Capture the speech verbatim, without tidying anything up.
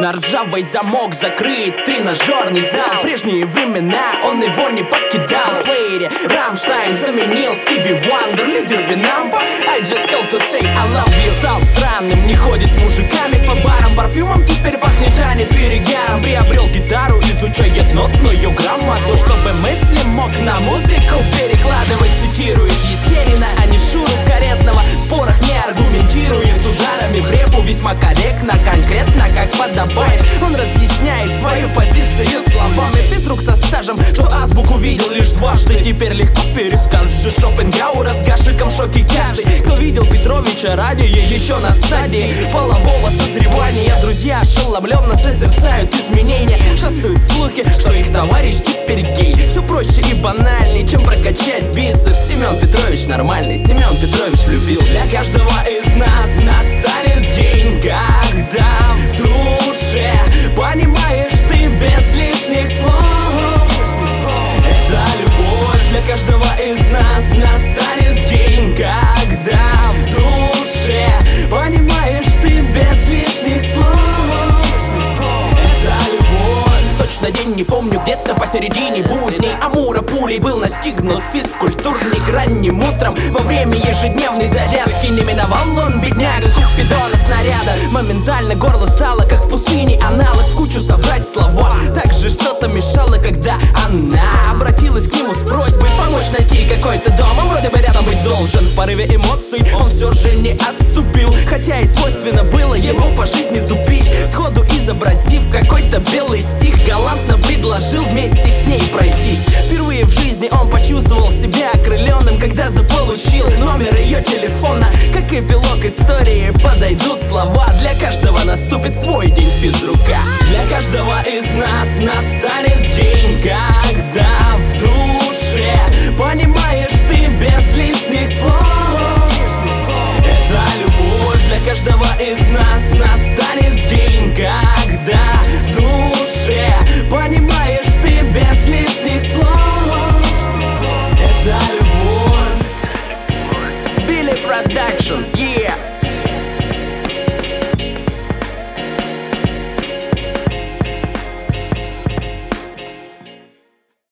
На ржавый замок закрыт тренажерный зал. Прежние времена, он его не покидал. В плеере Рамштайн заменил Стиви Вандер. Лидер Винампа, I just call to say I love you. Стал странным, не ходит с мужиками по барам. Парфюмом теперь пахнет, а не перегаром. Приобрел гитару, изучает нотную грамоту, чтобы мысли мог на музыку перекладывать. Цитирует Есенина, а не Шуру Каретного. В спорах не аргументирует ударами в репу. Весьма корректно, конкретно, как подобает. Он разъясняет свою позицию словами. Физрук со стажем, что азбуку видел лишь дважды. Теперь легко перескажешь Шопенгауэра с Гашиком в шоке каждый. Кто видел Петровича ранее, еще на стадии полового созревания. Друзья ошеломленно созерцают изменения. Шастают слухи, что их товарищ теперь гей. Все проще и банальнее, чем прокачать бицепс. Семен Петрович нормальный, Семен Петрович влюбился. Для каждого из нас настанет день, когда в душе понимаешь ты без лишних слов. Это любовь. Для каждого из нас настанет день, когда в душе понимаешь ты без лишних слов. Это любовь. Точно день не помню, где-то посередине будней Амура пулей был настигнут физкультурник. Ранним утром во время ежедневной зарядки не миновал он, бедняга, купидона снаряда. Моментально горло стало, как в пустыне аналог. В кучу собрать слова, также что-то мешало, когда она обратилась к нему с просьбой помочь найти какой-то дом. Он вроде бы рядом быть должен. В порыве эмоций он все же не отступил, хотя и свойственно было ему по жизни тупить. Сходу изобразив какой-то белый стих, галантно предложил вместе с ней пройтись. Впервые в жизни он почувствовал себя окрыленным, когда заполучил номер ее телефона. Как эпилог истории подойдут слова. Для каждого наступит свой день физрука. Для каждого из нас настанет день, когда в душе понимаешь ты без лишних слов. Это любовь. Для каждого из нас настанет день, когда в душе понимаешь ты без лишних слов. Это любовь. Billy Production, yeah.